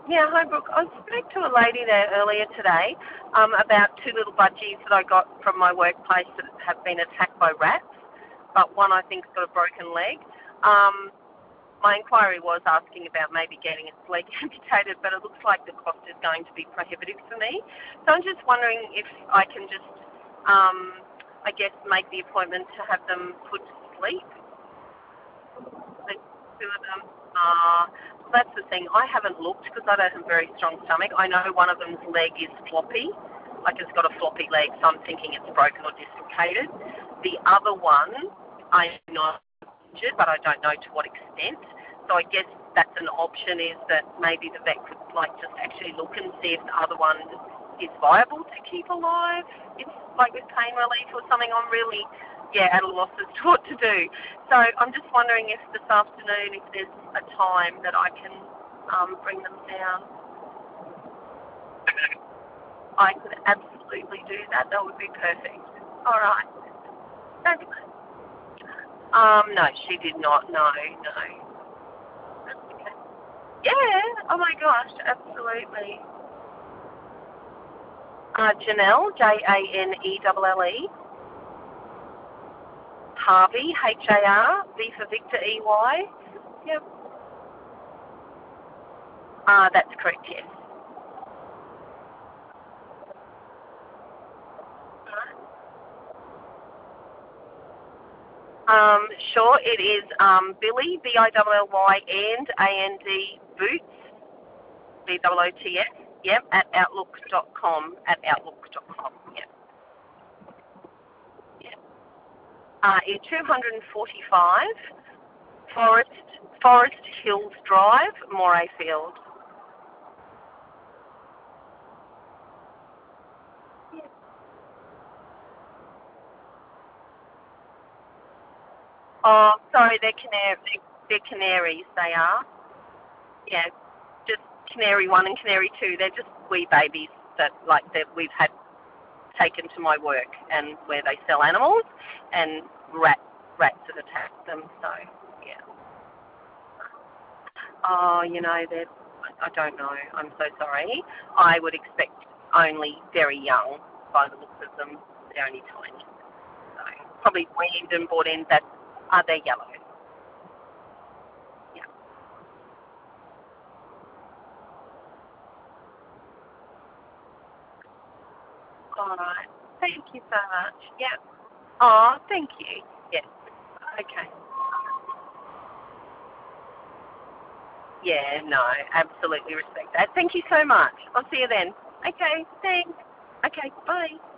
Yeah, hi Brooke. I spoke to a lady there earlier today about two little budgies that I got from my workplace that have been attacked by rats, but one I think's got a broken leg. Um, my inquiry was asking about maybe getting its leg amputated, but it looks like the cost is going to be prohibitive for me. So I'm just wondering if I can just, I guess, make the appointment to have them put to sleep. The two of them. That's the thing. I haven't looked because I don't have a very strong stomach. I know one of them's leg is floppy, like it's got a floppy leg, so I'm thinking it's broken or dislocated. The other one, I'm not injured, but I don't know to what extent. So I guess that's an option, is that maybe the vet could just actually look and see if the other one is viable to keep alive. It's like with pain relief or something. I'm really at a loss as to what to do. So I'm just wondering if this afternoon, if there's a time that I can bring them down. I could absolutely do that. That would be perfect. All right. That's good. No, she did not. No. That's okay. Yeah. Oh my gosh, absolutely. Janelle, Janelle. Harvey, Har, V for Victor, EY. Yep. That's correct, yes. Sure, it is Billy, Billy, and A-N-D, Boots, Boots, yep, at outlook.com, yep. Yep. In 245, Forest Hills Drive, Morayfield. Oh, sorry, they're canaries, they are. Yeah, just Canary 1 and Canary 2. They're just wee babies that we've had taken to my work and where they sell animals, and rats have attacked them. So yeah. Oh, I don't know. I'm so sorry. I would expect only very young by the looks of them. They're only tiny. So probably weaned and brought in. They're yellow. Yeah. All right. Thank you so much. Yeah. Oh, thank you. Yes. Okay. Yeah, no, absolutely respect that. Thank you so much. I'll see you then. Okay, thanks. Okay, bye.